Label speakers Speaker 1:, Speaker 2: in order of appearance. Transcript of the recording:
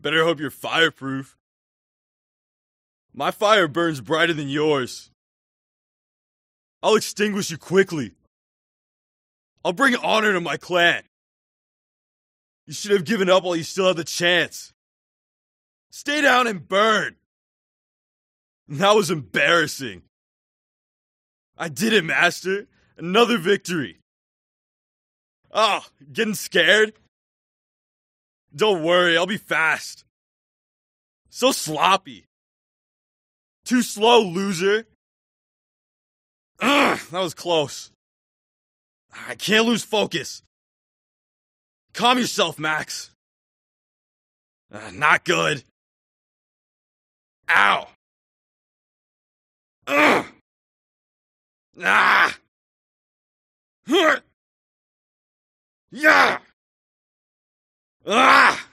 Speaker 1: Better hope you're fireproof. My fire burns brighter than yours. I'll extinguish you quickly. I'll bring honor to my clan. You should have given up while you still had the chance. Stay down and burn. That was embarrassing. I did it, Master. Another victory. Oh, getting scared? Don't worry, I'll be fast. So sloppy. Too slow, loser. Ugh, that was close. I can't lose focus. Calm yourself, Max. Not good. Ow. Ugh. Ah. Yeah. Ah.